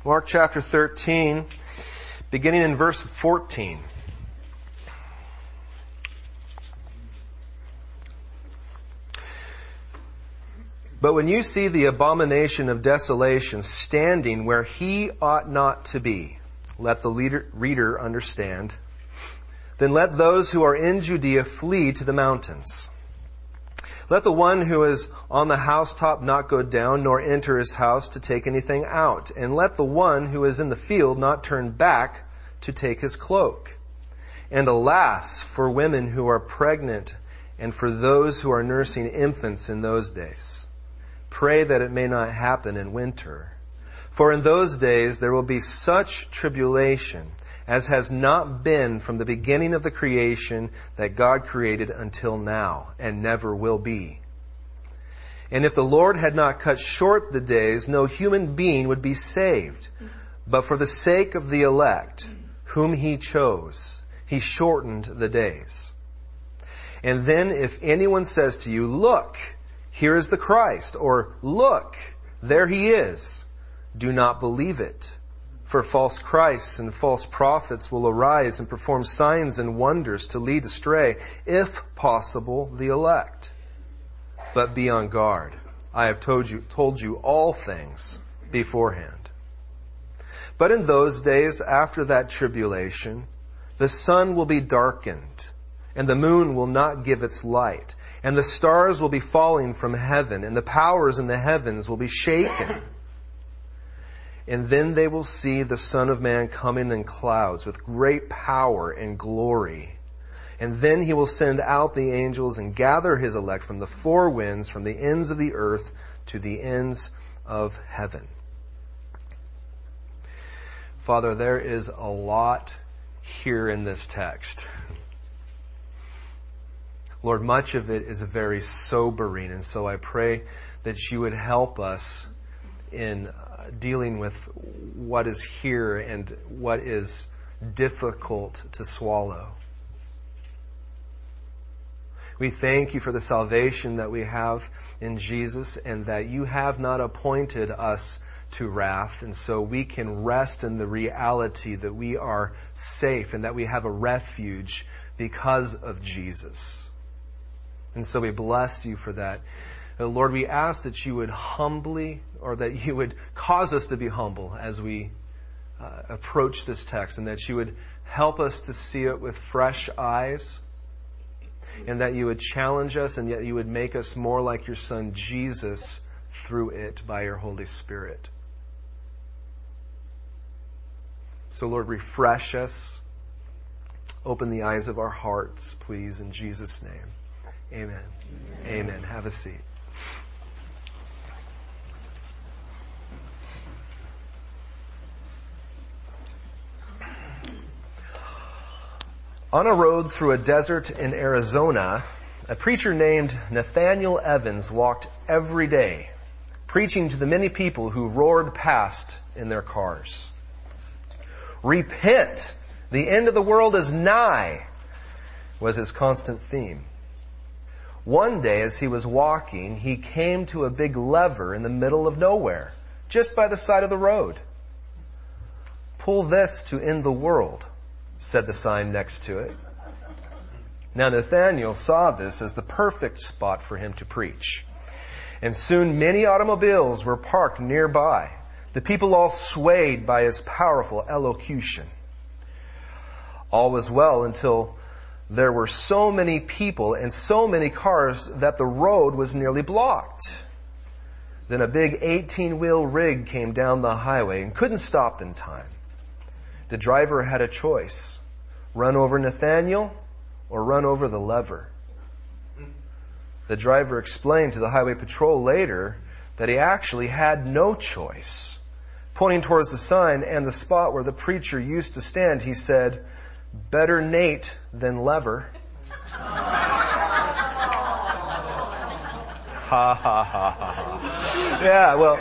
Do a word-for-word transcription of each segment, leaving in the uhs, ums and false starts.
Mark chapter thirteen, beginning in verse fourteen. But when you see the abomination of desolation standing where he ought not to be, let the leader, reader understand. Then let those who are in Judea flee to the mountains. Let the one who is on the housetop not go down, nor enter his house to take anything out. And let the one who is in the field not turn back to take his cloak. And alas, for women who are pregnant and for those who are nursing infants in those days. Pray that it may not happen in winter. For in those days there will be such tribulation as has not been from the beginning of the creation that God created until now, and never will be. And if the Lord had not cut short the days, no human being would be saved. But for the sake of the elect, whom he chose, he shortened the days. And then if anyone says to you, look, here is the Christ, or look, there he is, do not believe it. For false Christs and false prophets will arise and perform signs and wonders to lead astray, if possible, the elect. But be on guard. I have told you, told you all things beforehand. But in those days, after that tribulation, the sun will be darkened, and the moon will not give its light, and the stars will be falling from heaven, and the powers in the heavens will be shaken. And then they will see the Son of Man coming in clouds with great power and glory. And then he will send out the angels and gather his elect from the four winds, from the ends of the earth to the ends of heaven. Father, there is a lot here in this text. Lord, much of it is very sobering, and so I pray that you would help us in dealing with what is here and what is difficult to swallow. We thank you for the salvation that we have in Jesus, and that you have not appointed us to wrath, and so we can rest in the reality that we are safe and that we have a refuge because of Jesus. And so we bless you for that. Lord, we ask that you would humbly, or that you would cause us to be humble as we uh, approach this text, and that you would help us to see it with fresh eyes, and that you would challenge us, and yet you would make us more like your Son Jesus through it by your Holy Spirit. So Lord, refresh us. Open the eyes of our hearts, please, in Jesus' name. Amen. Amen. Amen. Have a seat. On a road through a desert in Arizona, a preacher named Nathaniel Evans walked every day, preaching to the many people who roared past in their cars. Repent! The end of the world is nigh, was his constant theme. One day, as he was walking, he came to a big lever in the middle of nowhere, just by the side of the road. Pull this to end the world, said the sign next to it. Now Nathaniel saw this as the perfect spot for him to preach. And soon many automobiles were parked nearby, the people all swayed by his powerful elocution. All was well until there were so many people and so many cars that the road was nearly blocked. Then a big eighteen-wheel rig came down the highway and couldn't stop in time. The driver had a choice: run over Nathaniel or run over the lever. The driver explained to the highway patrol later that he actually had no choice. Pointing towards the sign and the spot where the preacher used to stand, he said, "Better Nate than lever." Ha ha ha ha. Yeah, well,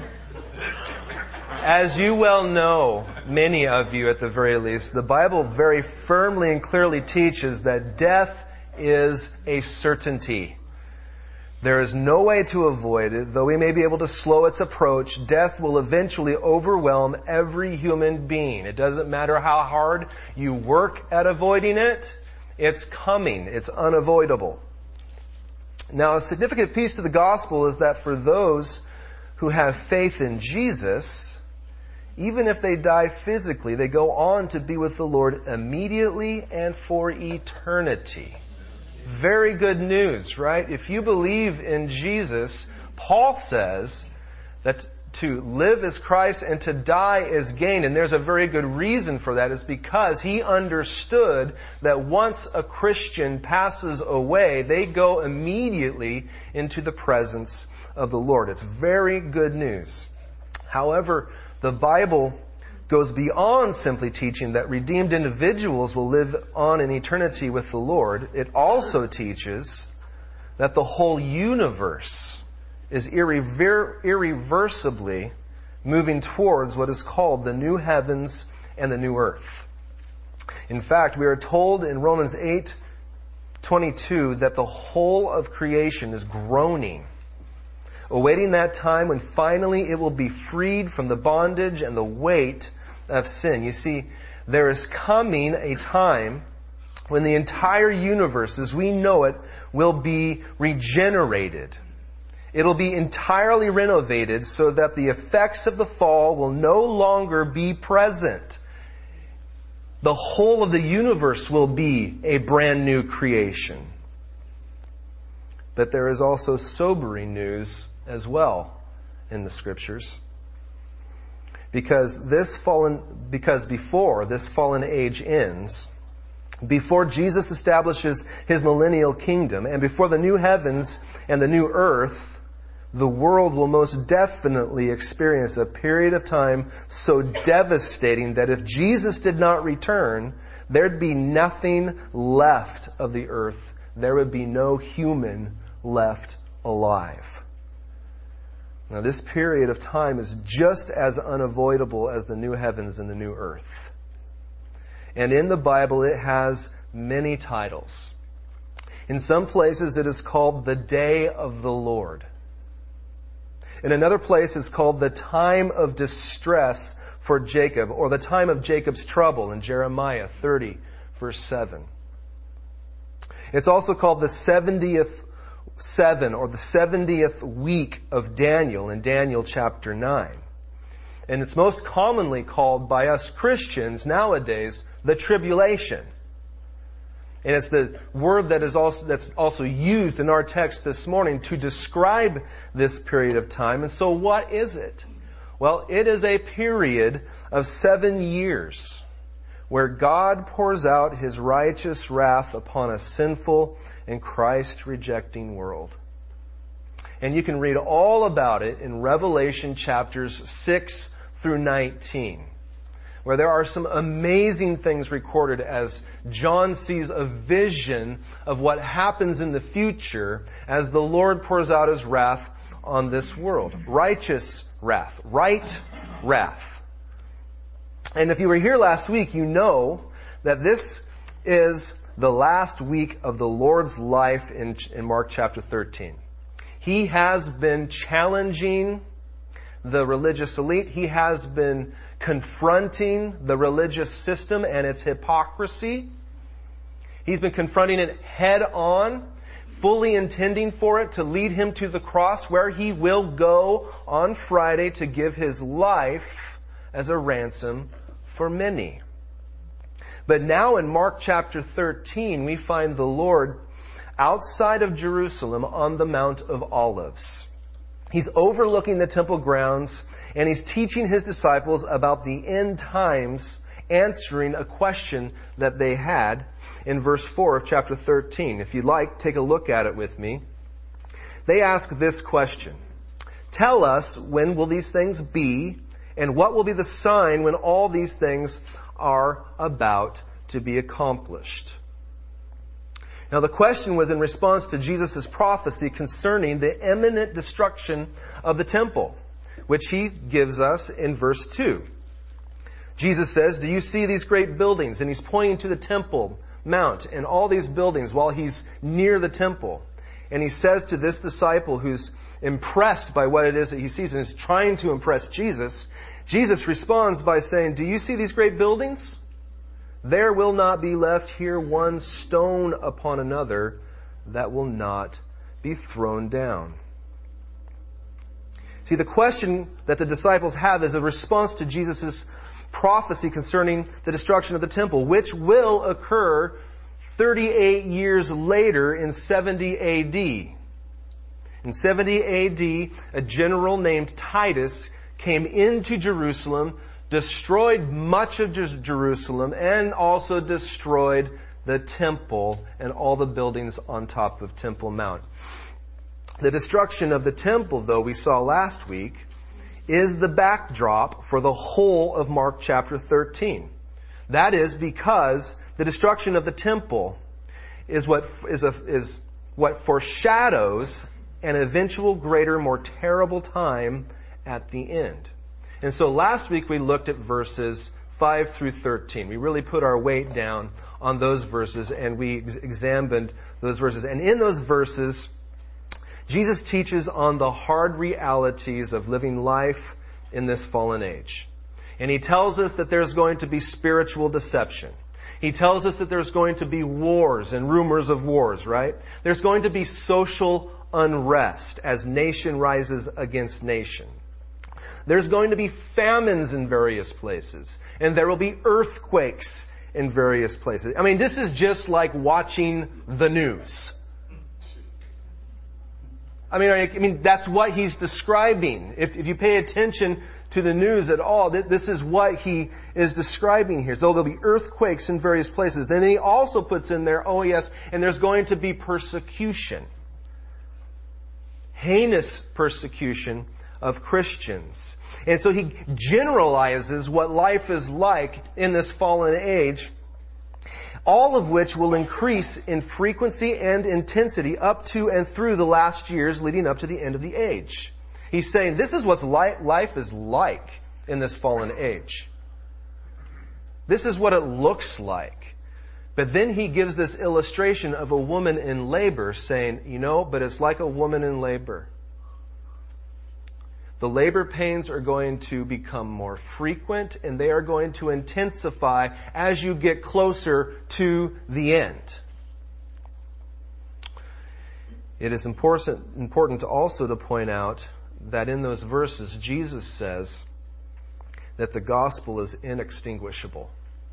as you well know, many of you at the very least, the Bible very firmly and clearly teaches that death is a certainty. There is no way to avoid it. Though we may be able to slow its approach, death will eventually overwhelm every human being. It doesn't matter how hard you work at avoiding it. It's coming. It's unavoidable. Now, a significant piece to the gospel is that for those who have faith in Jesus, even if they die physically, they go on to be with the Lord immediately and for eternity. Very good news, right? If you believe in Jesus, Paul says that to live is Christ and to die is gain. And there's a very good reason for that. It's because he understood that once a Christian passes away, they go immediately into the presence of the Lord. It's very good news. However, the Bible goes beyond simply teaching that redeemed individuals will live on in eternity with the Lord. It also teaches that the whole universe is irrever- irreversibly moving towards what is called the new heavens and the new earth. In fact, we are told in Romans eight twenty-two that the whole of creation is groaning, awaiting that time when finally it will be freed from the bondage and the weight of sin. You see, there is coming a time when the entire universe, as we know it, will be regenerated. It'll be entirely renovated so that the effects of the fall will no longer be present. The whole of the universe will be a brand new creation. But there is also sobering news as well in the Scriptures. Because this fallen, because before this fallen age ends, before Jesus establishes His millennial kingdom, and before the new heavens and the new earth, the world will most definitely experience a period of time so devastating that if Jesus did not return, there'd be nothing left of the earth. There would be no human left alive. Now, this period of time is just as unavoidable as the new heavens and the new earth. And in the Bible, it has many titles. In some places, it is called the Day of the Lord. In another place, it's called the time of distress for Jacob, or the time of Jacob's trouble in Jeremiah thirty, verse seven. It's also called the seventieth seven, or the seventieth week of Daniel in Daniel chapter nine. And it's most commonly called by us Christians nowadays the tribulation. And it's the word that is also, that's also used in our text this morning to describe this period of time. And so what is it? Well, it is a period of seven years where God pours out His righteous wrath upon a sinful and Christ-rejecting world. And you can read all about it in Revelation chapters six through nineteen. Where there are some amazing things recorded as John sees a vision of what happens in the future as the Lord pours out His wrath on this world. Righteous wrath. Right wrath. And if you were here last week, you know that this is the last week of the Lord's life in, in Mark chapter thirteen. He has been challenging the religious elite. He has been confronting the religious system and its hypocrisy. He's been confronting it head on, fully intending for it to lead Him to the cross, where He will go on Friday to give His life as a ransom for many. But now in Mark chapter thirteen, we find the Lord outside of Jerusalem on the Mount of Olives. He's overlooking the temple grounds, and He's teaching His disciples about the end times, answering a question that they had in verse four of chapter thirteen. If you'd like, take a look at it with me. They ask this question: "Tell us, when will these things be, and what will be the sign when all these things are about to be accomplished?" Now, the question was in response to Jesus' prophecy concerning the imminent destruction of the temple, which He gives us in verse two. Jesus says, "Do you see these great buildings?" And He's pointing to the Temple Mount and all these buildings while He's near the temple. And he says to this disciple who's impressed by what it is that he sees and is trying to impress Jesus, Jesus responds by saying, do you see these great buildings? There will not be left here one stone upon another that will not be thrown down. See, the question that the disciples have is a response to Jesus' prophecy concerning the destruction of the temple, which will occur thirty-eight years later in seventy A D. In seventy A D, a general named Titus came into Jerusalem, destroyed much of Jerusalem, and also destroyed the temple and all the buildings on top of Temple Mount. The destruction of the temple, though, we saw last week, is the backdrop for the whole of Mark chapter thirteen. That is because the destruction of the temple is what is, a, is what foreshadows an eventual greater, more terrible time at the end. And so last week we looked at verses five through thirteen. We really put our weight down on those verses and we ex- examined those verses. And in those verses, Jesus teaches on the hard realities of living life in this fallen age. And he tells us that there's going to be spiritual deception. He tells us that there's going to be wars and rumors of wars, right? There's going to be social unrest as nation rises against nation. There's going to be famines in various places. And there will be earthquakes in various places. I mean, this is just like watching the news. I mean, I mean, that's what he's describing. If, if you pay attention to the news at all, this is what he is describing here. So there'll be earthquakes in various places. Then he also puts in there, oh yes, and there's going to be persecution. Heinous persecution of Christians. And so he generalizes what life is like in this fallen age, all of which will increase in frequency and intensity up to and through the last years leading up to the end of the age. He's saying this is what life is like in this fallen age. This is what it looks like. But then he gives this illustration of a woman in labor saying, you know, but it's like a woman in labor. The labor pains are going to become more frequent and they are going to intensify as you get closer to the end. It is important, important also to point out that in those verses, Jesus says that the gospel is inextinguishable.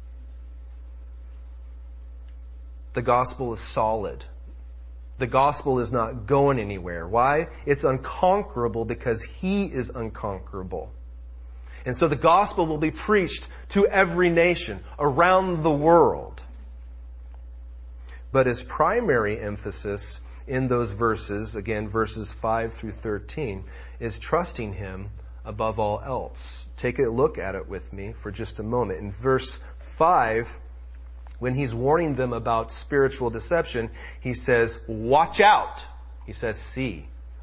The gospel is solid. The gospel is not going anywhere. Why? It's unconquerable because He is unconquerable. And so the gospel will be preached to every nation around the world. But his primary emphasis in those verses, again, verses five through thirteen, is trusting Him above all else. Take a look at it with me for just a moment. In verse five, when he's warning them about spiritual deception, he says, watch out. He says, see.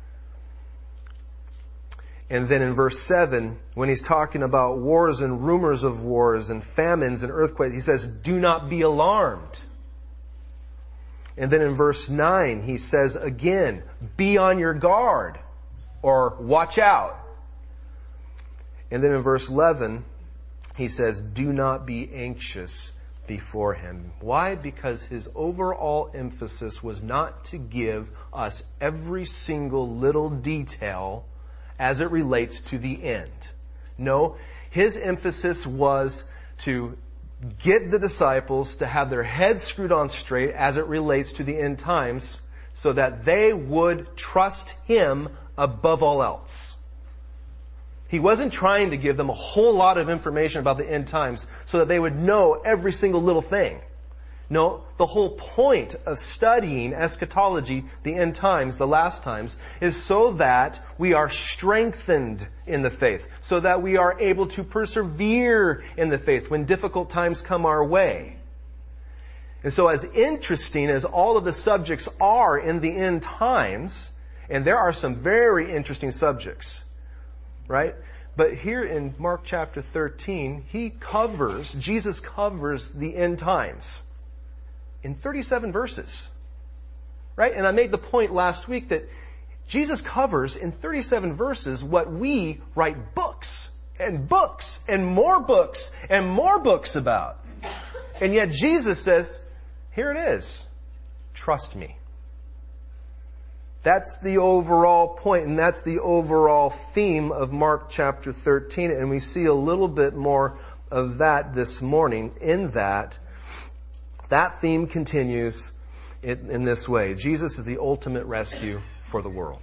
And then in verse seven, when he's talking about wars and rumors of wars and famines and earthquakes, he says, do not be alarmed. And then in verse nine, he says again, be on your guard or watch out. And then in verse eleven, he says, do not be anxious before Him. Why? Because His overall emphasis was not to give us every single little detail as it relates to the end. No, His emphasis was to get the disciples to have their heads screwed on straight as it relates to the end times so that they would trust Him above all else. He wasn't trying to give them a whole lot of information about the end times so that they would know every single little thing. No, the whole point of studying eschatology, the end times, the last times, is so that we are strengthened in the faith, so that we are able to persevere in the faith when difficult times come our way. And so as interesting as all of the subjects are in the end times, and there are some very interesting subjects, right? But here in Mark chapter thirteen, he covers, Jesus covers the end times in thirty-seven verses. Right? And I made the point last week that Jesus covers in thirty-seven verses what we write books and books and more books and more books about. And yet Jesus says, here it is. Trust me. That's the overall point, and that's the overall theme of Mark chapter thirteen. And we see a little bit more of that this morning, in that that theme continues in, in this way. Jesus is the ultimate rescue for the world.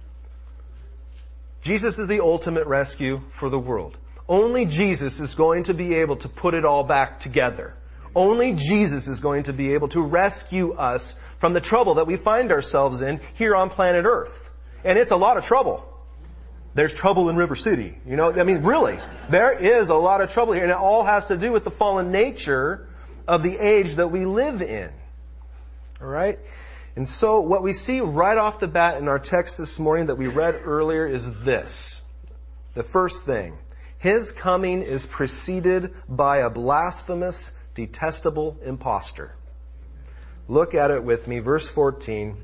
Jesus is the ultimate rescue for the world. Only Jesus is going to be able to put it all back together. Only Jesus is going to be able to rescue us from the trouble that we find ourselves in here on planet Earth. And it's a lot of trouble. There's trouble in River City. You know, I mean, really, there is a lot of trouble here. And it all has to do with the fallen nature of the age that we live in. All right? And so what we see right off the bat in our text this morning that we read earlier is this. The first thing. His coming is preceded by a blasphemous, detestable impostor. Look at it with me. Verse fourteen.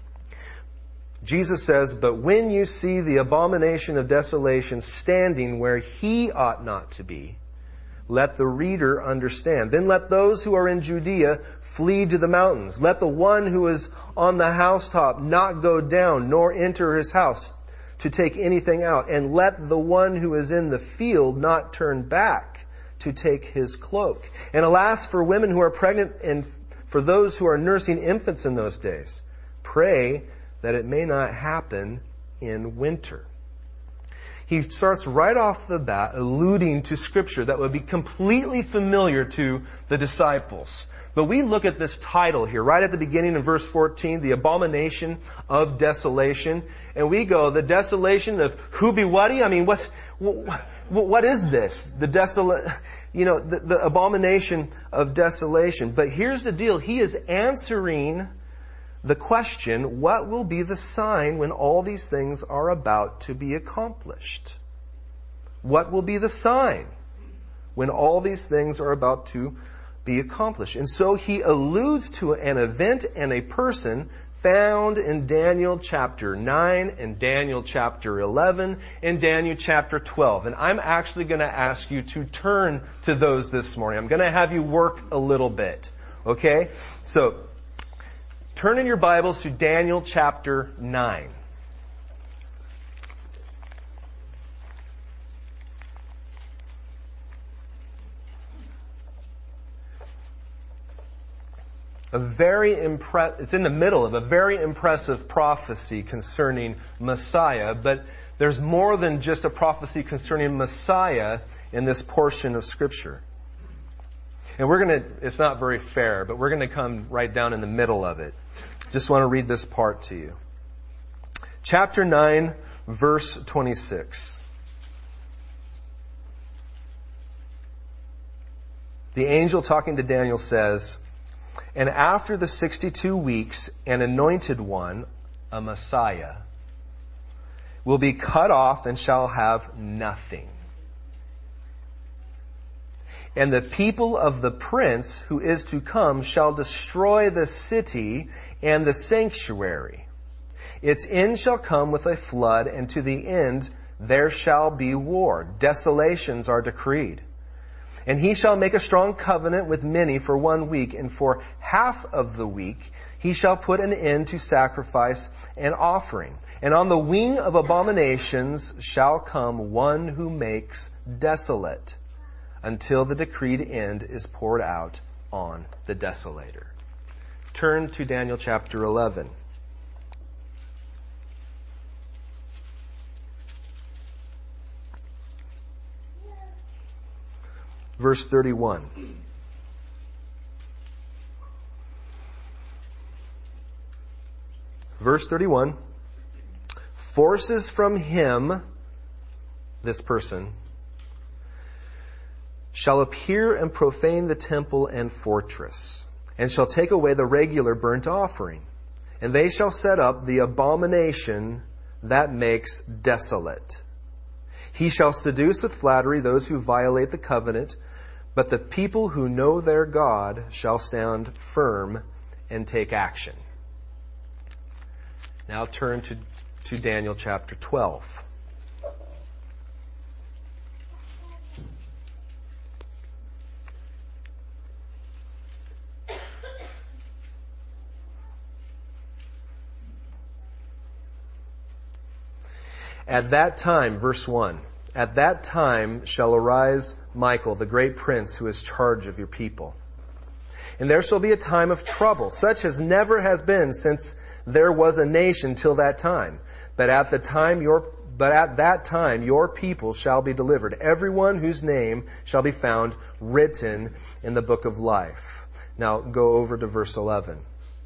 Jesus says, "But when you see the abomination of desolation standing where he ought not to be, let the reader understand. Then let those who are in Judea flee to the mountains. Let the one who is on the housetop not go down, nor enter his house to take anything out. And let the one who is in the field not turn back to take his cloak. And alas, for women who are pregnant and for those who are nursing infants in those days, pray that it may not happen in winter." He starts right off the bat alluding to Scripture that would be completely familiar to the disciples. But we look at this title here, right at the beginning of verse fourteen, the abomination of desolation. And we go, the desolation of who be whaty? I mean, what's, what, what is this? The desolate, you know, the, the abomination of desolation. But here's the deal. He is answering the question, what will be the sign when all these things are about to be accomplished? What will be the sign when all these things are about to be accomplished? And so he alludes to an event and a person found in Daniel chapter nine and Daniel chapter eleven and Daniel chapter twelve. And I'm actually going to ask you to turn to those this morning. I'm going to have you work a little bit. Okay? So, turn in your Bibles to Daniel chapter nine. A very impre- it's in the middle of a very impressive prophecy concerning Messiah, but there's more than just a prophecy concerning Messiah in this portion of Scripture. And we're going to, it's not very fair, but we're going to come right down in the middle of it. Just want to read this part to you. Chapter nine, verse twenty-six. The angel talking to Daniel says, "And after the sixty-two weeks, an anointed one, a Messiah, will be cut off and shall have nothing. And the people of the prince who is to come shall destroy the city and the sanctuary. Its end shall come with a flood, and to the end there shall be war. Desolations are decreed. And he shall make a strong covenant with many for one week, and for half of the week he shall put an end to sacrifice and offering. And on the wing of abominations shall come one who makes desolate, until the decreed end is poured out on the desolator." Turn to Daniel chapter eleven. Verse thirty-one. Verse thirty-one. "Forces from him," this person, "shall appear and profane the temple and fortress, and shall take away the regular burnt offering. And they shall set up the abomination that makes desolate. He shall seduce with flattery those who violate the covenant, but the people who know their God shall stand firm and take action." Now turn to, to Daniel chapter twelve. At that time, verse one, at that time shall arise Michael, the great prince who has charge of your people. And there shall be a time of trouble, such as never has been since there was a nation till that time. But at the time your, but at that time your people shall be delivered, everyone whose name shall be found written in the book of life. Now go over to verse eleven.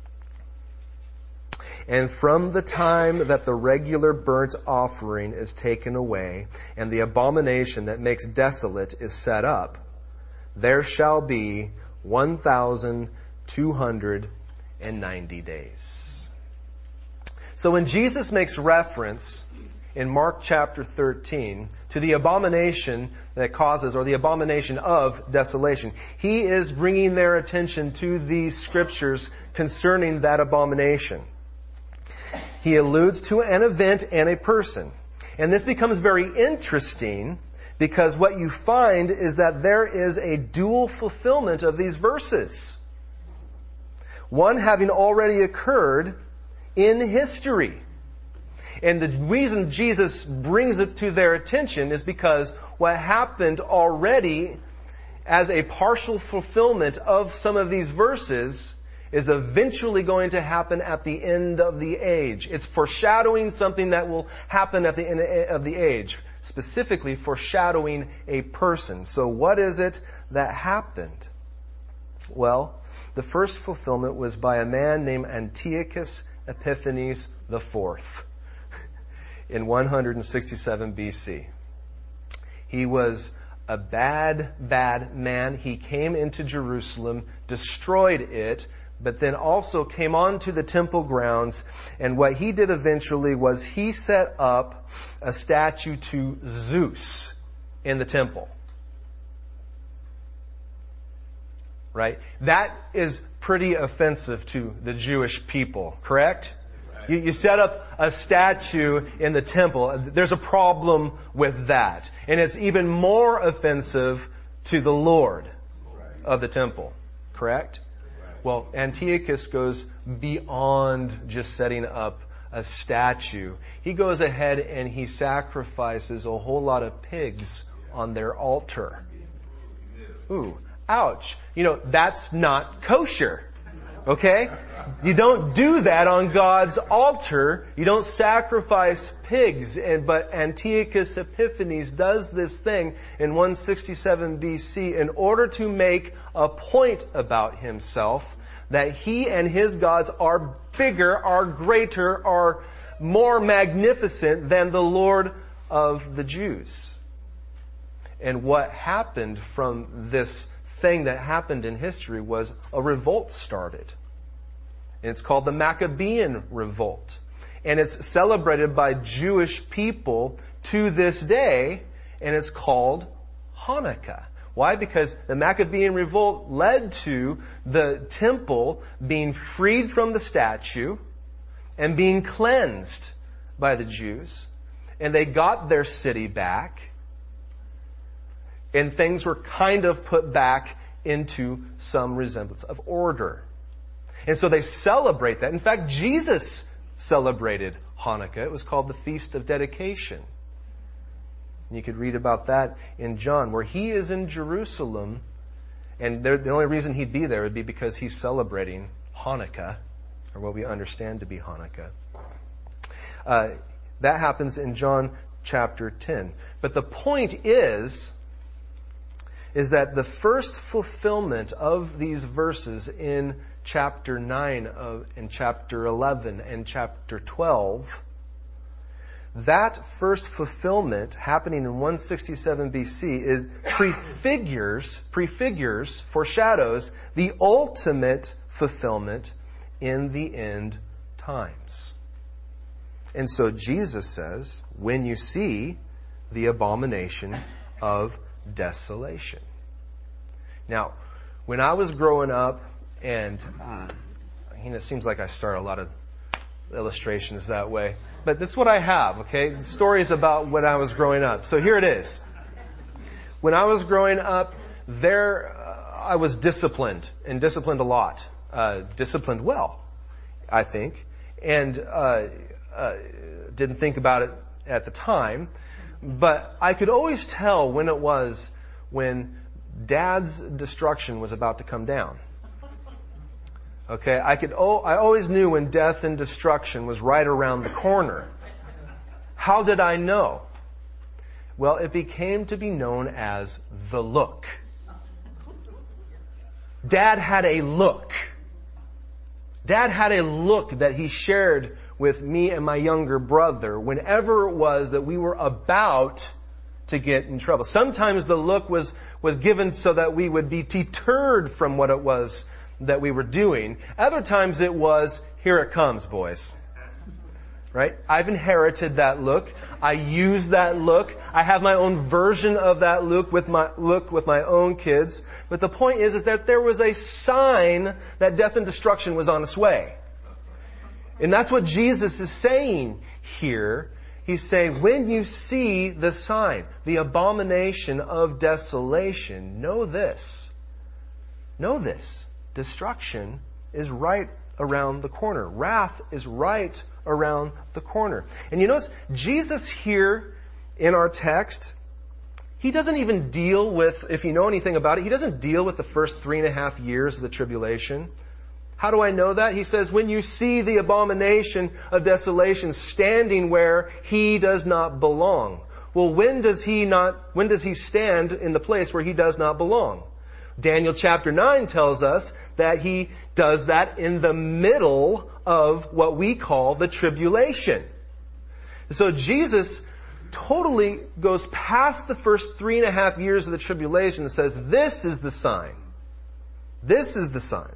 And from the time that the regular burnt offering is taken away, and the abomination that makes desolate is set up, there shall be one thousand two hundred ninety days. So when Jesus makes reference in Mark chapter thirteen to the abomination that causes, or the abomination of desolation, He is bringing their attention to these scriptures concerning that abomination. He alludes to an event and a person. And this becomes very interesting because what you find is that there is a dual fulfillment of these verses. One having already occurred in history. And the reason Jesus brings it to their attention is because what happened already as a partial fulfillment of some of these verses is eventually going to happen at the end of the age. It's foreshadowing something that will happen at the end of the age. Specifically foreshadowing a person. So what is it that happened? Well, the first fulfillment was by a man named Antiochus Epiphanes the fourth in one sixty-seven B C. He was a bad, bad man. He came into Jerusalem, destroyed it, but then also came onto the temple grounds. And what he did eventually was he set up a statue to Zeus in the temple. Right? That is pretty offensive to the Jewish people, correct? Right. You, you set up a statue in the temple. There's a problem with that. And it's even more offensive to the Lord right. of the temple, correct? Well, Antiochus goes beyond just setting up a statue. He goes ahead and he sacrifices a whole lot of pigs on their altar. Ooh, ouch. You know, that's not kosher. Okay? You don't do that on God's altar. You don't sacrifice pigs. And, but Antiochus Epiphanes does this thing in one sixty-seven B C in order to make a point about himself that he and his gods are bigger, are greater, are more magnificent than the Lord of the Jews. And what happened from this thing that happened in history was a revolt started. And it's called the Maccabean Revolt. And it's celebrated by Jewish people to this day, and it's called Hanukkah. Why? Because the Maccabean Revolt led to the temple being freed from the statue and being cleansed by the Jews. And they got their city back. And things were kind of put back into some resemblance of order. And so they celebrate that. In fact, Jesus celebrated Hanukkah. It was called the Feast of Dedication. And you could read about that in John, where he is in Jerusalem. And the only reason he'd be there would be because he's celebrating Hanukkah, or what we understand to be Hanukkah. Uh, that happens in John chapter ten. But the point is, is that the first fulfillment of these verses in chapter nine of, and chapter eleven and chapter twelve, that first fulfillment happening in one sixty-seven B C is prefigures, prefigures, foreshadows the ultimate fulfillment in the end times. And so Jesus says, when you see the abomination of desolation. Now, when I was growing up, and uh, you know, it seems like I start a lot of illustrations that way. But that's what I have, okay? Stories about when I was growing up. So here it is. When I was growing up, there, uh, I was disciplined, and disciplined a lot. Uh, disciplined well, I think. And, uh, uh, didn't think about it at the time. But I could always tell when it was when Dad's destruction was about to come down. Okay, I could. Oh, I always knew when death and destruction was right around the corner. How did I know? Well, it became to be known as the look. Dad had a look. Dad had a look that he shared with me and my younger brother whenever it was that we were about to get in trouble. Sometimes the look was, was given so that we would be deterred from what it was that we were doing. Other times it was, here it comes, boys. Right? I've inherited that look. I use that look. I have my own version of that look with my look with my own kids. But the point is, is that there was a sign that death and destruction was on its way. And that's what Jesus is saying here. He's saying, when you see the sign, the abomination of desolation, know this. Know this. Destruction is right around the corner. Wrath is right around the corner. And you notice, Jesus here in our text, He doesn't even deal with, if you know anything about it, He doesn't deal with the first three and a half years of the tribulation. How do I know that? He says, when you see the abomination of desolation standing where He does not belong. Well, when does He not, when does He stand in the place where He does not belong? Daniel chapter nine tells us that He does that in the middle of what we call the tribulation. So Jesus totally goes past the first three and a half years of the tribulation and says, this is the sign. This is the sign.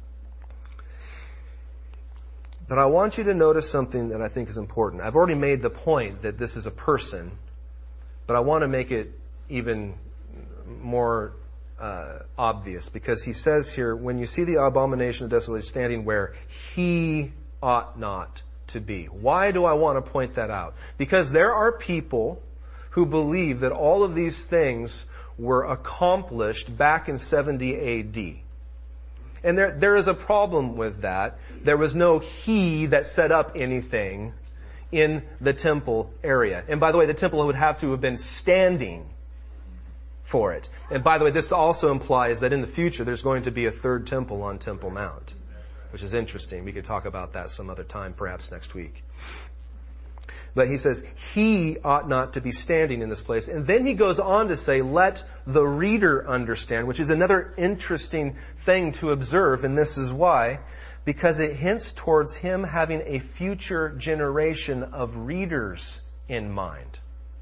But I want you to notice something that I think is important. I've already made the point that this is a person, but I want to make it even more Uh, obvious, because he says here, when you see the abomination of desolation standing where He ought not to be. Why do I want to point that out? Because there are people who believe that all of these things were accomplished back in seventy A D. And there, there is a problem with that. There was no He that set up anything in the temple area. And by the way, the temple would have to have been standing for it. And by the way, this also implies that in the future there's going to be a third temple on Temple Mount, which is interesting. We could talk about that some other time, perhaps next week. But he says, He ought not to be standing in this place. And then he goes on to say, let the reader understand, which is another interesting thing to observe. And this is why. Because it hints towards Him having a future generation of readers in mind.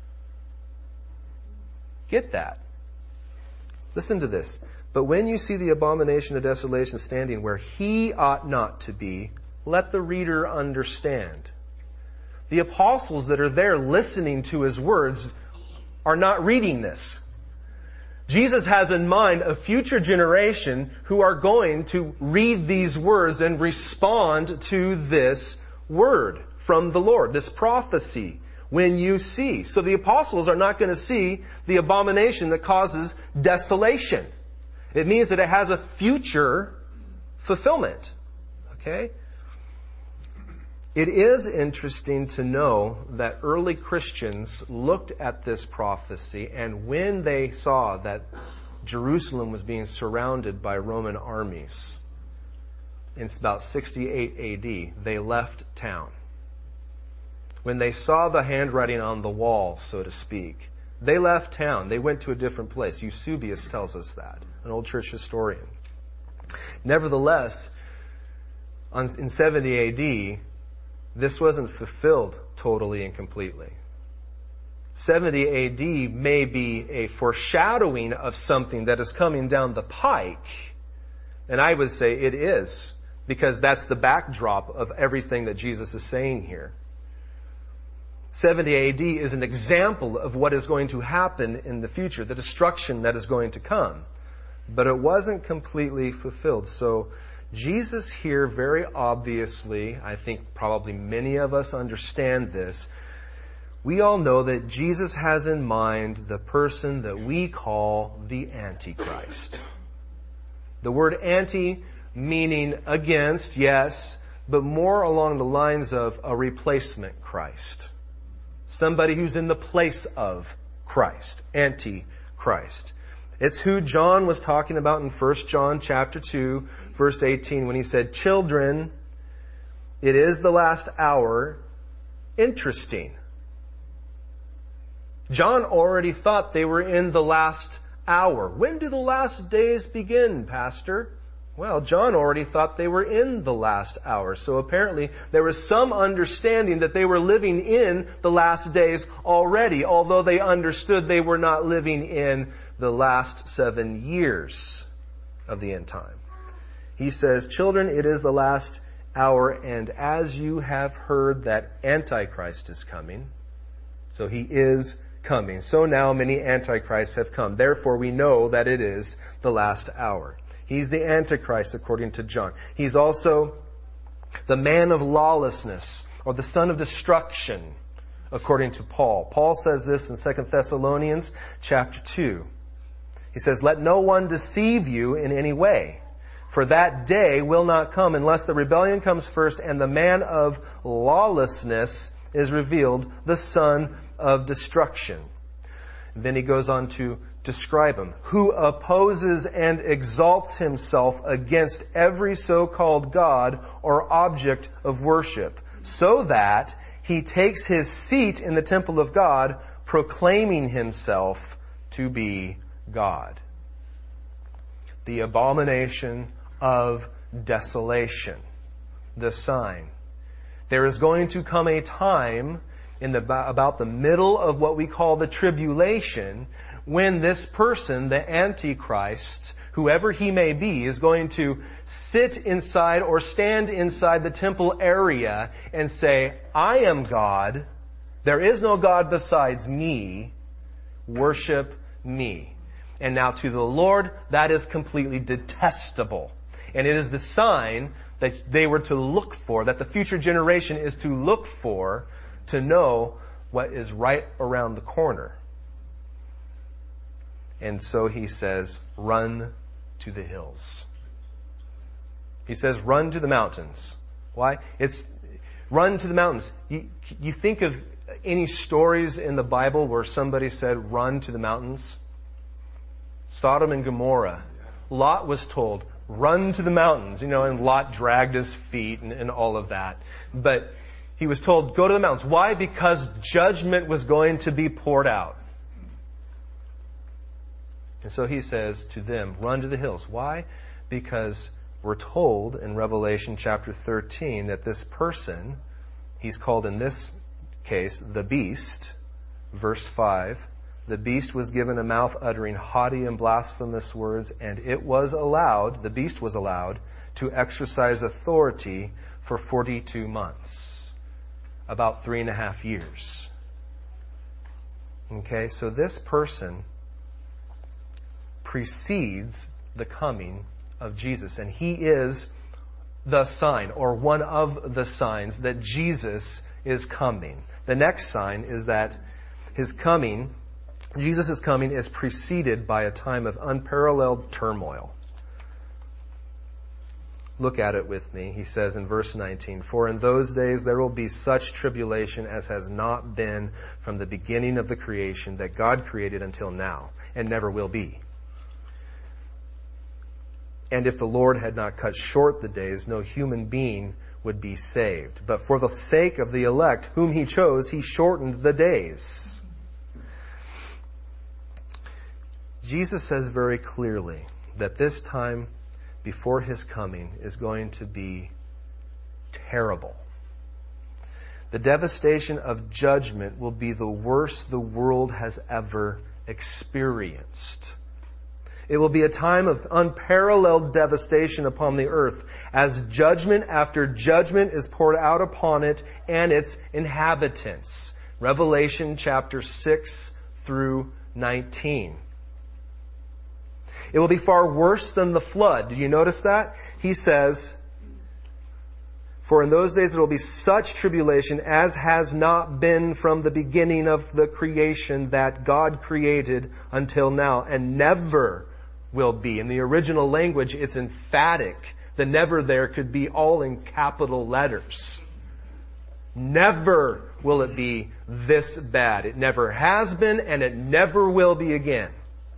Get that. Listen to this. But when you see the abomination of desolation standing where He ought not to be, let the reader understand. The apostles that are there listening to His words are not reading this. Jesus has in mind a future generation who are going to read these words and respond to this word from the Lord, this prophecy. When you see. So the apostles are not going to see the abomination that causes desolation. It means that it has a future fulfillment. Okay? It is interesting to know that early Christians looked at this prophecy, and when they saw that Jerusalem was being surrounded by Roman armies in about sixty-eight A D, they left town. When they saw the handwriting on the wall, so to speak, they left town. They went to a different place. Eusebius tells us that, an old church historian. Nevertheless, in seventy A D, this wasn't fulfilled totally and completely. seventy A D may be a foreshadowing of something that is coming down the pike. And I would say it is, because that's the backdrop of everything that Jesus is saying here. seventy A D is an example of what is going to happen in the future, the destruction that is going to come. But it wasn't completely fulfilled. So Jesus here very obviously, I think probably many of us understand this, we all know that Jesus has in mind the person that we call the Antichrist. The word anti meaning against, yes, but more along the lines of a replacement Christ. Somebody who's in the place of Christ. Antichrist. It's who John was talking about in First John chapter two, verse eighteen, when he said, "Children, it is the last hour." Interesting. John already thought they were in the last hour. When do the last days begin, Pastor? Well, John already thought they were in the last hour. So apparently there was some understanding that they were living in the last days already, although they understood they were not living in the last seven years of the end time. He says, "Children, it is the last hour, and as you have heard that Antichrist is coming," so he is coming. "So now many Antichrists have come. Therefore we know that it is the last hour." He's the Antichrist according to John. He's also the man of lawlessness, or the son of destruction, according to Paul. Paul says this in Second Thessalonians chapter two. He says, "Let no one deceive you in any way, for that day will not come unless the rebellion comes first and the man of lawlessness is revealed, the son of destruction." And then he goes on to describe him, "who opposes and exalts himself against every so-called God or object of worship, so that he takes his seat in the temple of God, proclaiming himself to be God." The abomination of desolation, the sign. There is going to come a time in the, about the middle of what we call the tribulation, when this person, the Antichrist, whoever he may be, is going to sit inside or stand inside the temple area and say, "I am God. There is no God besides me. Worship me." And now to the Lord, that is completely detestable. And it is the sign that they were to look for, that the future generation is to look for, to know what is right around the corner. And so he says, run to the hills. He says, run to the mountains. Why? It's run to the mountains. You, you think of any stories in the Bible where somebody said, run to the mountains? Sodom and Gomorrah. Lot was told, run to the mountains, you know, and Lot dragged his feet and, and all of that. But he was told, go to the mountains. Why? Because judgment was going to be poured out. And so he says to them, run to the hills. Why? Because we're told in Revelation chapter thirteen that this person, he's called in this case the beast, verse five, the beast was given a mouth uttering haughty and blasphemous words, and it was allowed, the beast was allowed, to exercise authority for forty-two months. About three and a half years. Okay, so this person precedes the coming of Jesus, and he is the sign, or one of the signs that Jesus is coming. The next sign is that his coming, Jesus' coming, is preceded by a time of unparalleled turmoil. Look at it with me. He says in verse nineteen, for in those days there will be such tribulation as has not been from the beginning of the creation that God created until now, and never will be. And if the Lord had not cut short the days, no human being would be saved. But for the sake of the elect, whom he chose, he shortened the days. Jesus says very clearly that this time before his coming is going to be terrible. The devastation of judgment will be the worst the world has ever experienced. It will be a time of unparalleled devastation upon the earth as judgment after judgment is poured out upon it and its inhabitants. Revelation chapter six through nineteen. It will be far worse than the flood. Did you notice that? He says, for in those days there will be such tribulation as has not been from the beginning of the creation that God created until now, and never will be. In the original language, it's emphatic. The never there could be all in capital letters. Never will it be this bad. It never has been, and it never will be again.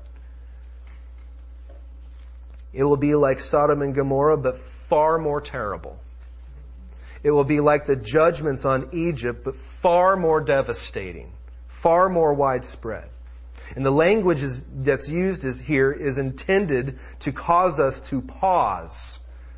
It will be like Sodom and Gomorrah, but far more terrible. It will be like the judgments on Egypt, but far more devastating, far more widespread. And the language is, that's used is, here is intended to cause us to pause.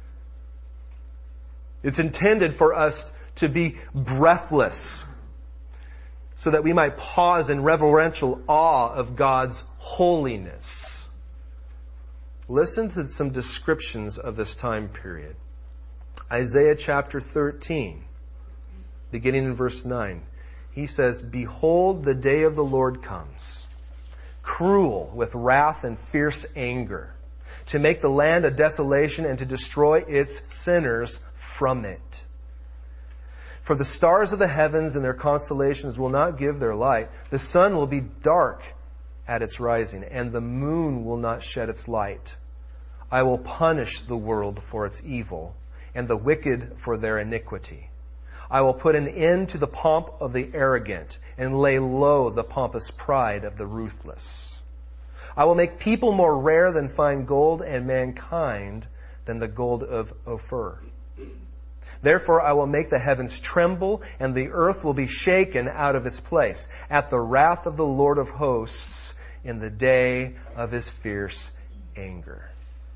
It's intended for us to be breathless, so that we might pause in reverential awe of God's holiness. Listen to some descriptions of this time period. Isaiah chapter thirteen, beginning in verse nine. He says, behold, the day of the Lord comes, cruel with wrath and fierce anger, to make the land a desolation and to destroy its sinners from it. For the stars of the heavens and their constellations will not give their light. The sun will be dark at its rising, and the moon will not shed its light. I will punish the world for its evil, and the wicked for their iniquity. I will put an end to the pomp of the arrogant, and lay low the pompous pride of the ruthless. I will make people more rare than fine gold, and mankind than the gold of Ophir. Therefore I will make the heavens tremble, and the earth will be shaken out of its place, at the wrath of the Lord of hosts, in the day of his fierce anger.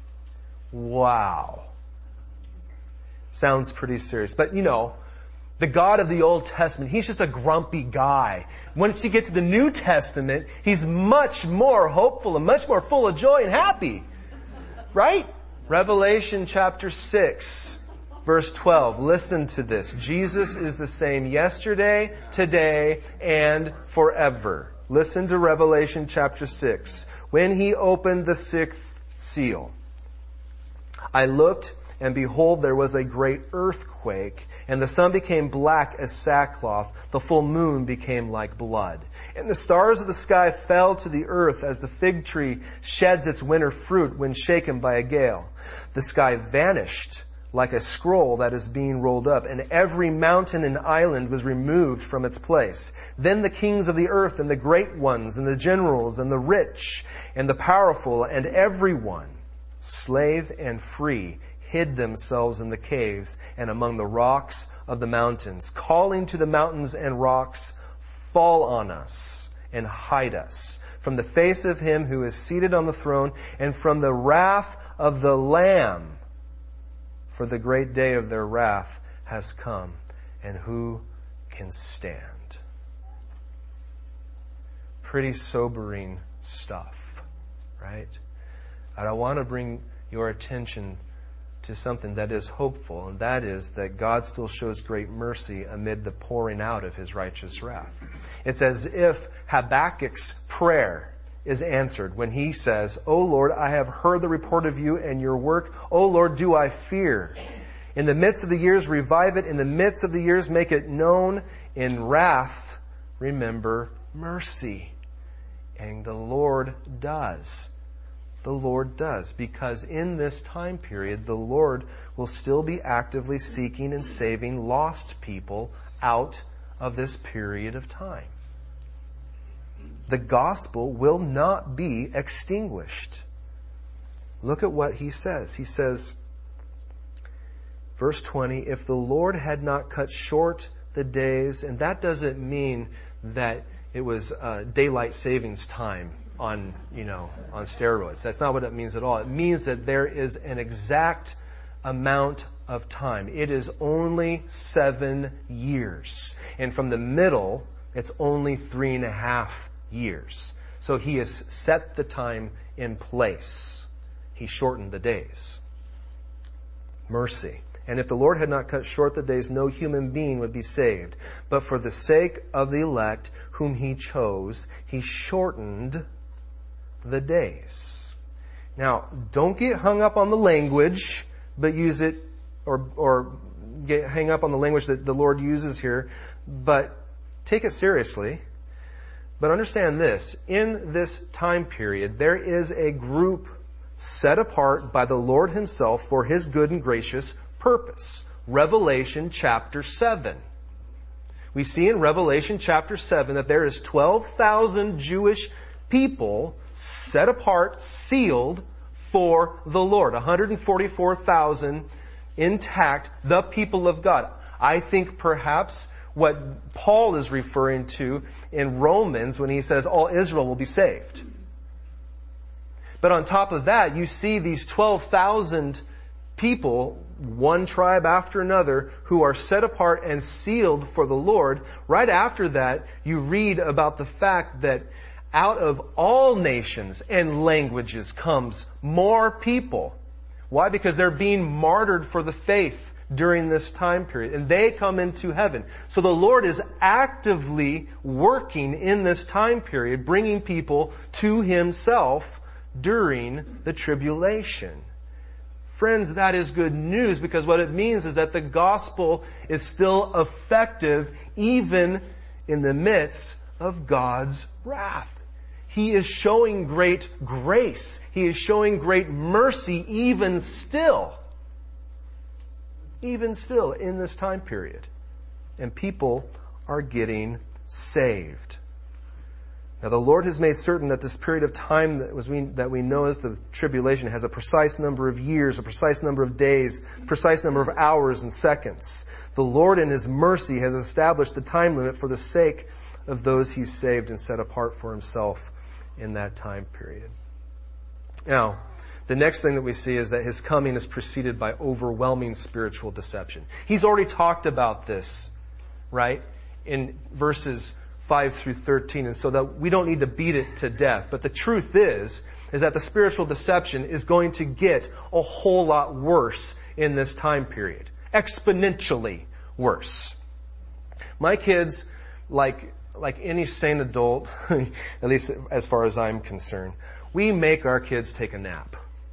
Wow. Sounds pretty serious. But you know, the God of the Old Testament, he's just a grumpy guy. Once you get to the New Testament, he's much more hopeful and much more full of joy and happy. Right? Revelation chapter six, verse twelve. Listen to this. Jesus is the same yesterday, today, and forever. Listen to Revelation chapter six. When he opened the sixth seal, I looked, and behold, there was a great earthquake, and the sun became black as sackcloth. The full moon became like blood. And the stars of the sky fell to the earth as the fig tree sheds its winter fruit when shaken by a gale. The sky vanished like a scroll that is being rolled up, and every mountain and island was removed from its place. Then the kings of the earth, and the great ones, and the generals, and the rich, and the powerful, and everyone, slave and free, hid themselves in the caves and among the rocks of the mountains, calling to the mountains and rocks, fall on us and hide us from the face of him who is seated on the throne and from the wrath of the Lamb. For the great day of their wrath has come, and who can stand? Pretty sobering stuff, right? And I want to bring your attention to something that is hopeful, and that is that God still shows great mercy amid the pouring out of his righteous wrath. It's as if Habakkuk's prayer is answered when he says, O Lord, I have heard the report of you and your work. O Lord, do I fear? In the midst of the years, revive it. In the midst of the years, make it known. In wrath, remember mercy. And the Lord does. The Lord does. Because in this time period, the Lord will still be actively seeking and saving lost people out of this period of time. The gospel will not be extinguished. Look at what he says. He says, verse twenty, if the Lord had not cut short the days, and that doesn't mean that it was uh, daylight savings time on, you know, on steroids. That's not what it means at all. It means that there is an exact amount of time. It is only seven years. And from the middle, it's only three and a half years. So he has set the time in place. He shortened the days. Mercy. And if the Lord had not cut short the days, no human being would be saved. But for the sake of the elect whom he chose, he shortened the days. Now, don't get hung up on the language, but use it, or, or get hang up on the language that the Lord uses here, but take it seriously. But understand this, in this time period, there is a group set apart by the Lord Himself for His good and gracious purpose. Revelation chapter seven. We see in Revelation chapter seven that there is twelve thousand Jewish people set apart, sealed for the Lord. one hundred forty-four thousand intact, the people of God. I think perhaps what Paul is referring to in Romans when he says all Israel will be saved. But on top of that, you see these twelve thousand people, one tribe after another, who are set apart and sealed for the Lord. Right after that, you read about the fact that out of all nations and languages comes more people. Why? Because they're being martyred for the faith during this time period. And they come into heaven. So the Lord is actively working in this time period, bringing people to Himself during the tribulation. Friends, that is good news, because what it means is that the gospel is still effective even in the midst of God's wrath. He is showing great grace. He is showing great mercy even still. Even still in this time period. And people are getting saved. Now the Lord has made certain that this period of time that, was we, that we know as the tribulation has a precise number of years, a precise number of days, precise number of hours and seconds. The Lord in His mercy has established the time limit for the sake of those He's saved and set apart for Himself in that time period. Now, the next thing that we see is that His coming is preceded by overwhelming spiritual deception. He's already talked about this, right? In verses five through thirteen, and so that we don't need to beat it to death. But the truth is, is that the spiritual deception is going to get a whole lot worse in this time period. Exponentially worse. My kids, like like any sane adult, at least as far as I'm concerned, we make our kids take a nap.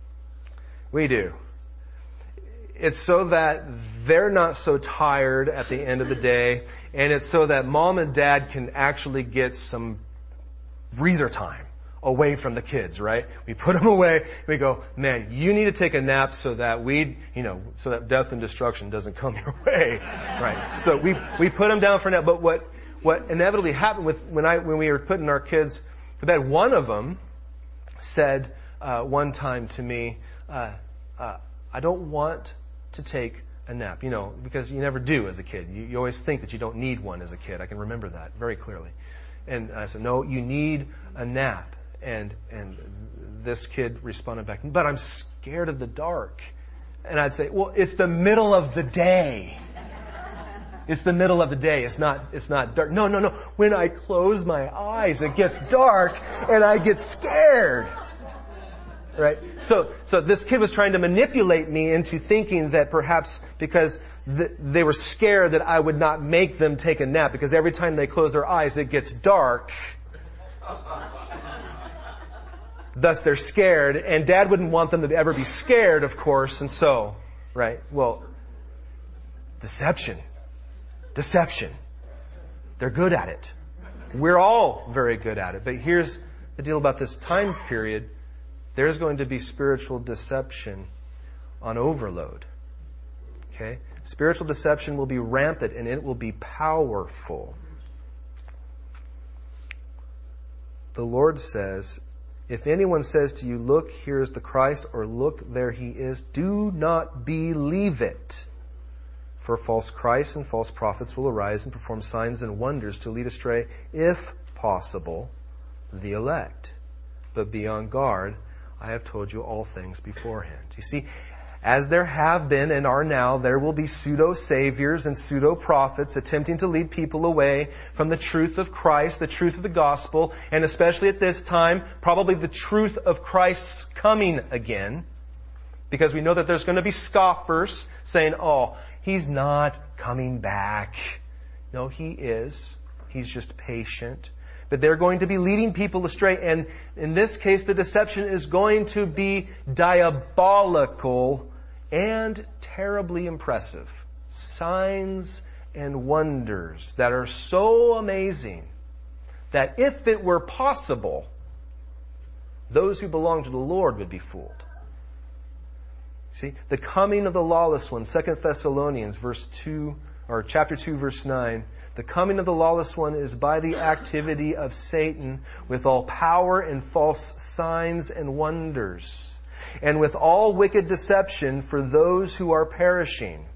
We do. It's so that they're not so tired at the end of the day, and it's so that mom and dad can actually get some breather time away from the kids, right? We put them away, we go, man, you need to take a nap so that we, you know, so that death and destruction doesn't come your way, right? So we we put them down for a nap, but what what inevitably happened with when I when we were putting our kids to bed, one of them said uh, one time to me, uh, uh, I don't want to take a nap, you know, because you never do as a kid. You, you always think that you don't need one as a kid. I can remember that very clearly. And I said, no, you need a nap. And and this kid responded back, but I'm scared of the dark. And I'd say, well, it's the middle of the day. It's the middle of the day. It's not, it's not dark. No, no, no. When I close my eyes, it gets dark and I get scared. Right? So, so this kid was trying to manipulate me into thinking that perhaps because th- they were scared that I would not make them take a nap, because every time they close their eyes, it gets dark. Thus they're scared, and Dad wouldn't want them to ever be scared, of course, and so, right? Well, deception. Deception. They're good at it. We're all very good at it. But here's the deal about this time period. There's going to be spiritual deception on overload. Okay? Spiritual deception will be rampant and it will be powerful. The Lord says, if anyone says to you, look, here is the Christ, or look, there He is, do not believe it. For false Christs and false prophets will arise and perform signs and wonders to lead astray, if possible, the elect. But be on guard. I have told you all things beforehand. You see, as there have been and are now, there will be pseudo-saviors and pseudo-prophets attempting to lead people away from the truth of Christ, the truth of the gospel, and especially at this time, probably the truth of Christ's coming again. Because we know that there's going to be scoffers saying, oh, He's not coming back. No, He is. He's just patient. But they're going to be leading people astray. And in this case, the deception is going to be diabolical and terribly impressive. Signs and wonders that are so amazing that if it were possible, those who belong to the Lord would be fooled. See, the coming of the lawless one, Second Thessalonians verse two, or chapter two, verse nine, the coming of the lawless one is by the activity of Satan with all power and false signs and wonders, and with all wicked deception for those who are perishing.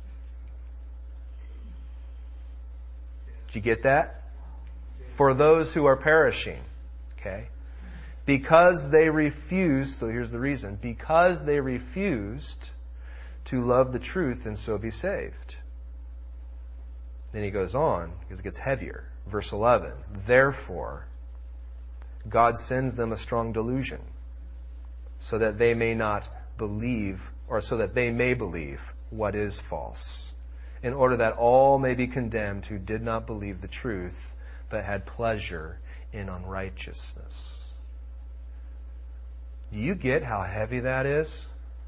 Did you get that? For those who are perishing. Okay? Because they refused, so here's the reason, because they refused to love the truth and so be saved. Then he goes on, because it gets heavier. Verse eleven, therefore, God sends them a strong delusion, so that they may not believe, or so that they may believe what is false, in order that all may be condemned who did not believe the truth, but had pleasure in unrighteousness. Do you get how heavy that is?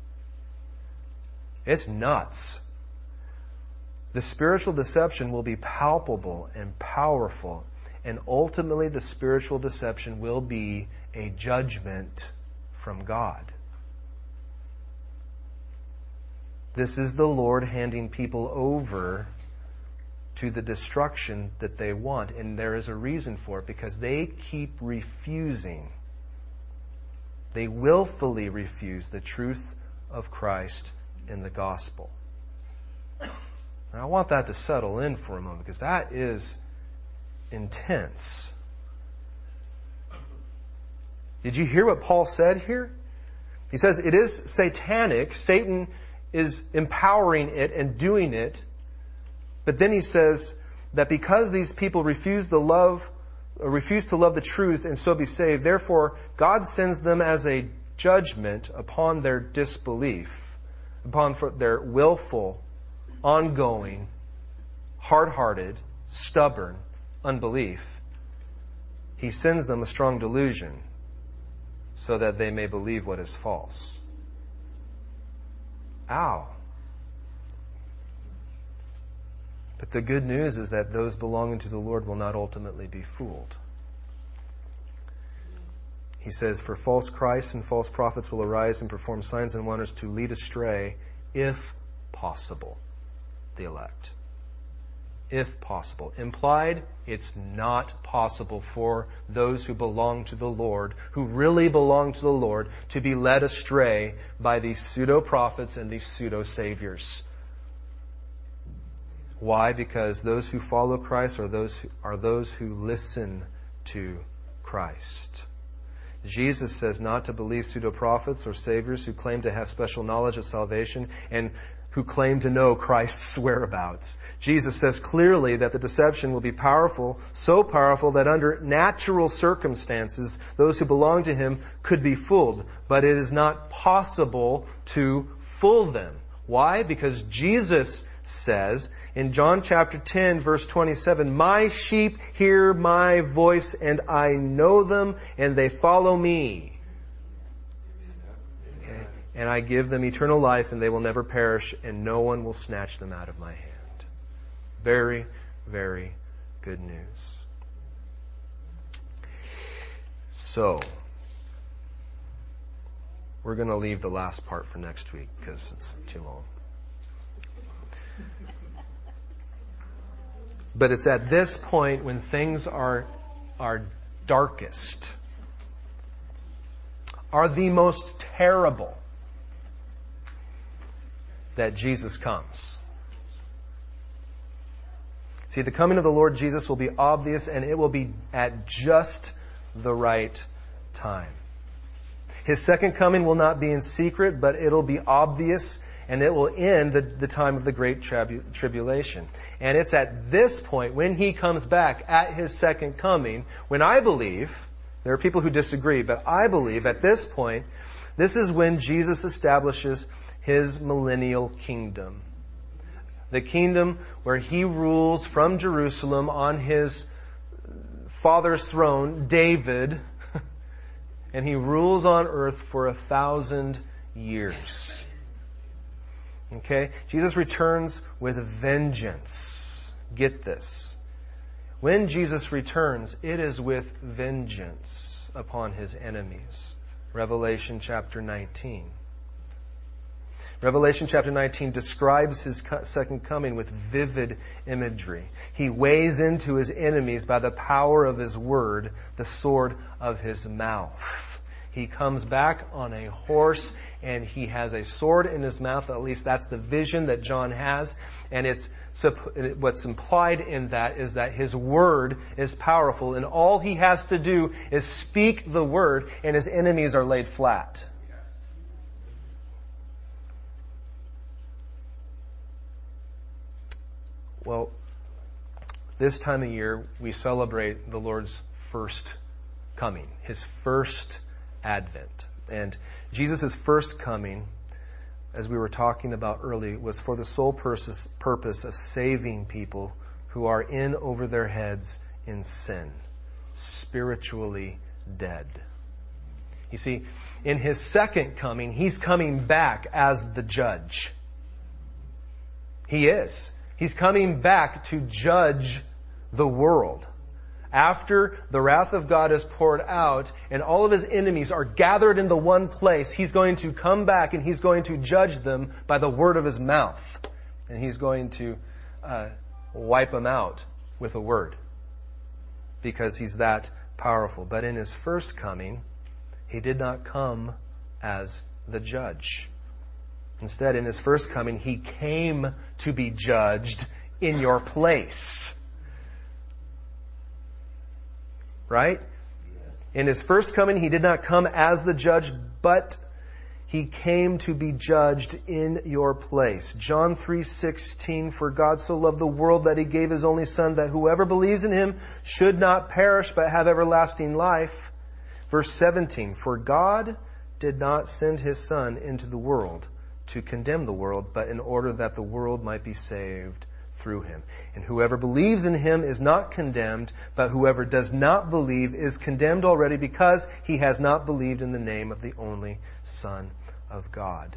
It's nuts. The spiritual deception will be palpable and powerful, and ultimately the spiritual deception will be a judgment from God. This is the Lord handing people over to the destruction that they want, and there is a reason for it, because they keep refusing. They willfully refuse the truth of Christ in the gospel. Now, I want that to settle in for a moment, because that is intense. Did you hear what Paul said here? He says it is satanic. Satan is empowering it and doing it. But then he says that because these people refuse the love, refuse to love the truth and so be saved, therefore God sends them as a judgment upon their disbelief, upon their willful, ongoing, hard-hearted, stubborn unbelief. He sends them a strong delusion so that they may believe what is false. Ow. But the good news is that those belonging to the Lord will not ultimately be fooled. He says, for false Christs and false prophets will arise and perform signs and wonders to lead astray, if possible, the elect. If possible. Implied, it's not possible for those who belong to the Lord, who really belong to the Lord, to be led astray by these pseudo-prophets and these pseudo-saviors. Why? Because those who follow Christ are those who, are those who listen to Christ. Jesus says not to believe pseudo-prophets or saviors who claim to have special knowledge of salvation and who claim to know Christ's whereabouts. Jesus says clearly that the deception will be powerful, so powerful that under natural circumstances, those who belong to Him could be fooled. But it is not possible to fool them. Why? Because Jesus says in John chapter ten, verse twenty-seven, my sheep hear my voice, and I know them, and they follow me. Okay? And I give them eternal life, and they will never perish, and no one will snatch them out of my hand. Very, very good news. So, we're going to leave the last part for next week because it's too long. But it's at this point when things are, are darkest, are the most terrible, that Jesus comes. See, the coming of the Lord Jesus will be obvious, and it will be at just the right time. His second coming will not be in secret, but it'll be obvious, and it will end the, the time of the great tribu- tribulation. And it's at this point, when He comes back at His second coming, when I believe, there are people who disagree, but I believe at this point, this is when Jesus establishes His millennial kingdom. The kingdom where He rules from Jerusalem on His father's throne, David, and he rules on earth for a thousand years. Okay? Jesus returns with vengeance. Get this. When Jesus returns, it is with vengeance upon his enemies. Revelation chapter nineteen. Revelation chapter nineteen describes his second coming with vivid imagery. He weighs into his enemies by the power of his word, the sword of his mouth. He comes back on a horse and he has a sword in his mouth. At least that's the vision that John has. And it's what's implied in that is that his word is powerful. And all he has to do is speak the word and his enemies are laid flat. Well, this time of year, we celebrate the Lord's first coming, his first advent. And Jesus' first coming, as we were talking about earlier, was for the sole purpose, purpose of saving people who are in over their heads in sin, spiritually dead. You see, in his second coming, he's coming back as the judge. He is. He's coming back to judge the world. After the wrath of God is poured out and all of his enemies are gathered into one place, he's going to come back and he's going to judge them by the word of his mouth. And he's going to uh, wipe them out with a word. Because he's that powerful. But in his first coming, he did not come as the judge. Instead, in his first coming, he came to be judged in your place. Right? In his first coming, he did not come as the judge, but he came to be judged in your place. John three sixteen, for God so loved the world that he gave his only Son, that whoever believes in him should not perish, but have everlasting life. Verse seventeen, for God did not send his Son into the world to condemn the world, but in order that the world might be saved through him. And whoever believes in him is not condemned, but whoever does not believe is condemned already because he has not believed in the name of the only Son of God.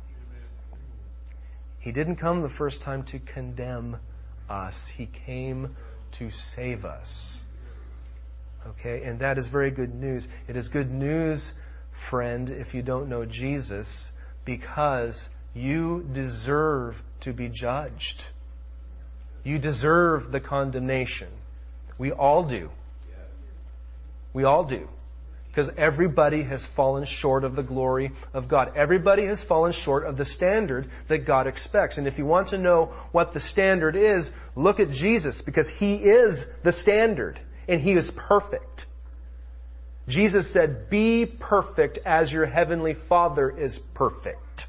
He didn't come the first time to condemn us. He came to save us. Okay? And that is very good news. It is good news, friend, if you don't know Jesus, because you deserve to be judged. You deserve the condemnation. We all do. We all do. Because everybody has fallen short of the glory of God. Everybody has fallen short of the standard that God expects. And if you want to know what the standard is, look at Jesus, because he is the standard and he is perfect. Jesus said, be perfect as your heavenly Father is perfect.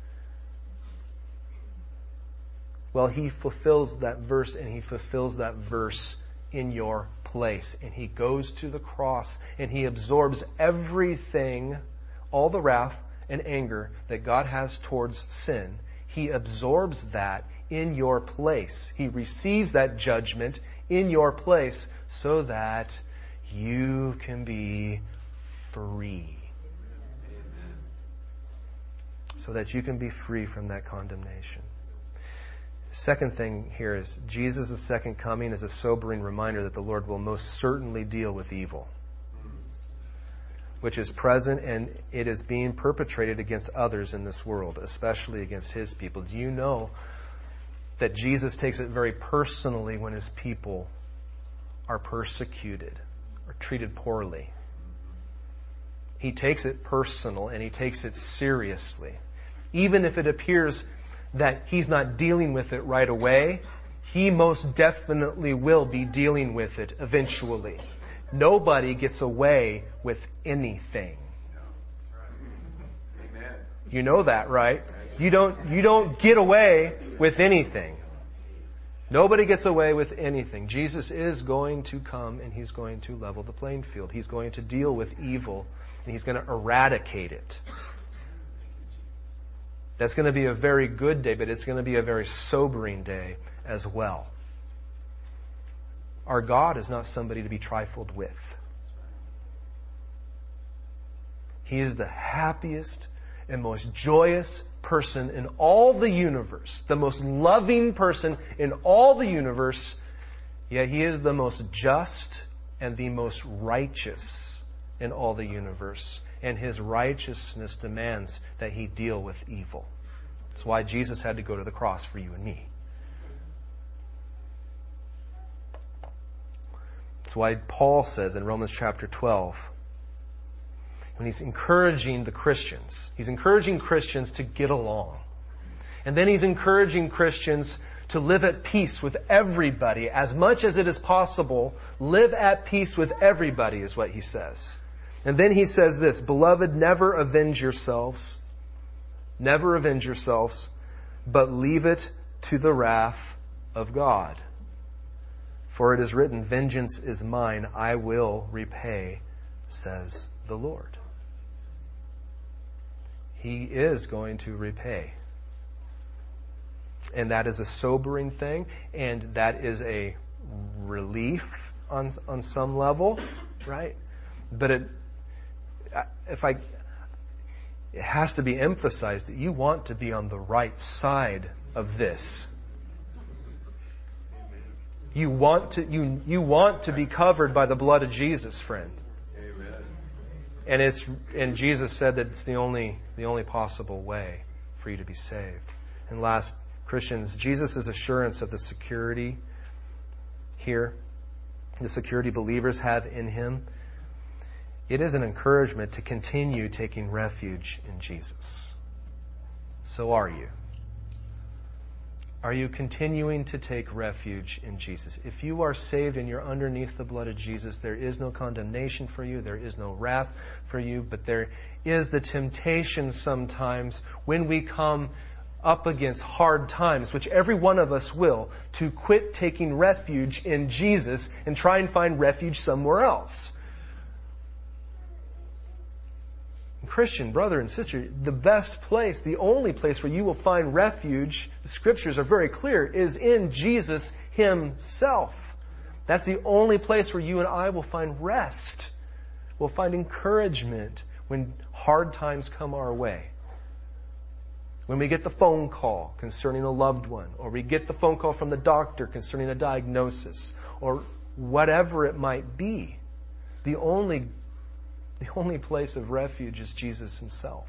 Well, he fulfills that verse, and he fulfills that verse in your place. And he goes to the cross, and he absorbs everything, all the wrath and anger that God has towards sin. He absorbs that in your place. He receives that judgment in your place so that you can be free. So that you can be free from that condemnation. Second thing here is Jesus' second coming is a sobering reminder that the Lord will most certainly deal with evil, which is present and it is being perpetrated against others in this world, especially against his people. Do you know that Jesus takes it very personally when his people are persecuted or treated poorly? He takes it personal and he takes it seriously. Even if it appears that he's not dealing with it right away, he most definitely will be dealing with it eventually. Nobody gets away with anything. You know that, right? You don't, you don't get away with anything. Nobody gets away with anything. Jesus is going to come and he's going to level the playing field. He's going to deal with evil and he's going to eradicate it. That's going to be a very good day, but it's going to be a very sobering day as well. Our God is not somebody to be trifled with. He is the happiest and most joyous person in all the universe, the most loving person in all the universe, yet He is the most just and the most righteous in all the universe. And His righteousness demands that He deal with evil. That's why Jesus had to go to the cross for you and me. That's why Paul says in Romans chapter twelve, when he's encouraging the Christians, he's encouraging Christians to get along. And then he's encouraging Christians to live at peace with everybody. As much as it is possible, live at peace with everybody is what he says. And then he says this, "Beloved, never avenge yourselves. Never avenge yourselves, but leave it to the wrath of God. For it is written, vengeance is mine, I will repay, says the Lord." He is going to repay. And that is a sobering thing, and that is a relief on on some level, right? But it, if I, it has to be emphasized that you want to be on the right side of this. You want to you you want to be covered by the blood of Jesus, friend. Amen. And it's and Jesus said that it's the only the only possible way for you to be saved. And last, Christians, Jesus' assurance of the security here, the security believers have in Him, it is an encouragement to continue taking refuge in Jesus. So are you. Are you continuing to take refuge in Jesus? If you are saved and you're underneath the blood of Jesus, there is no condemnation for you, there is no wrath for you, but there is the temptation sometimes when we come up against hard times, which every one of us will, to quit taking refuge in Jesus and try and find refuge somewhere else. Christian brother and sister, the best place, the only place where you will find refuge, the Scriptures are very clear, is in Jesus Himself. That's the only place where you and I will find rest. We'll find encouragement when hard times come our way. When we get the phone call concerning a loved one, or we get the phone call from the doctor concerning a diagnosis, or whatever it might be, the only The only place of refuge is Jesus Himself.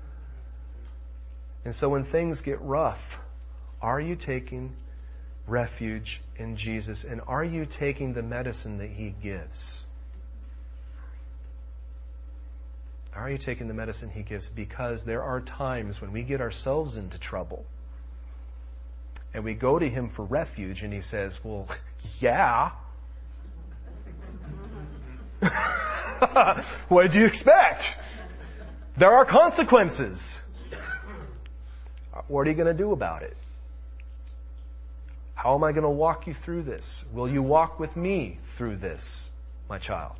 And so when things get rough, are you taking refuge in Jesus? And are you taking the medicine that He gives? Are you taking the medicine He gives? Because there are times when we get ourselves into trouble and we go to Him for refuge and He says, well, yeah. What did you expect? There are consequences. What are you going to do about it? How am I going to walk you through this? Will you walk with me through this, my child?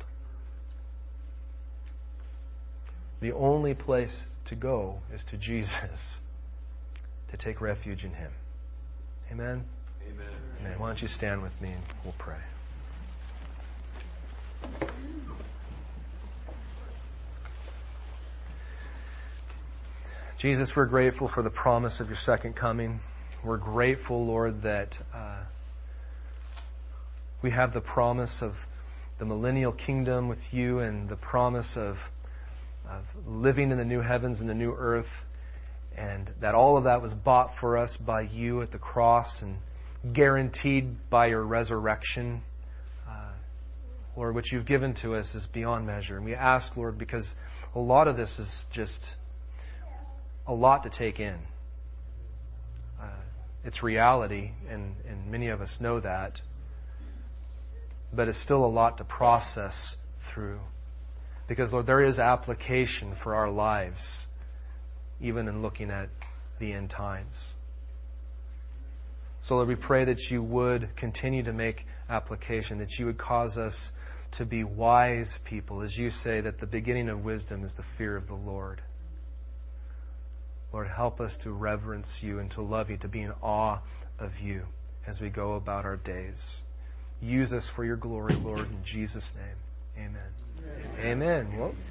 The only place to go is to Jesus, to take refuge in Him. Amen? Amen. Amen. Why don't you stand with me and we'll pray. Jesus, we're grateful for the promise of Your second coming. We're grateful, Lord, that uh, we have the promise of the millennial kingdom with You and the promise of, of living in the new heavens and the new earth, and that all of that was bought for us by You at the cross and guaranteed by Your resurrection. Uh, Lord, what You've given to us is beyond measure. And we ask, Lord, because a lot of this is just a lot to take in. Uh, it's reality, and, and many of us know that. But it's still a lot to process through. Because, Lord, there is application for our lives, even in looking at the end times. So, Lord, we pray that You would continue to make application, that You would cause us to be wise people, as You say that the beginning of wisdom is the fear of the Lord. Lord, help us to reverence You and to love You, to be in awe of You as we go about our days. Use us for your glory, Lord, in Jesus' name. Amen. Amen. Amen. Well,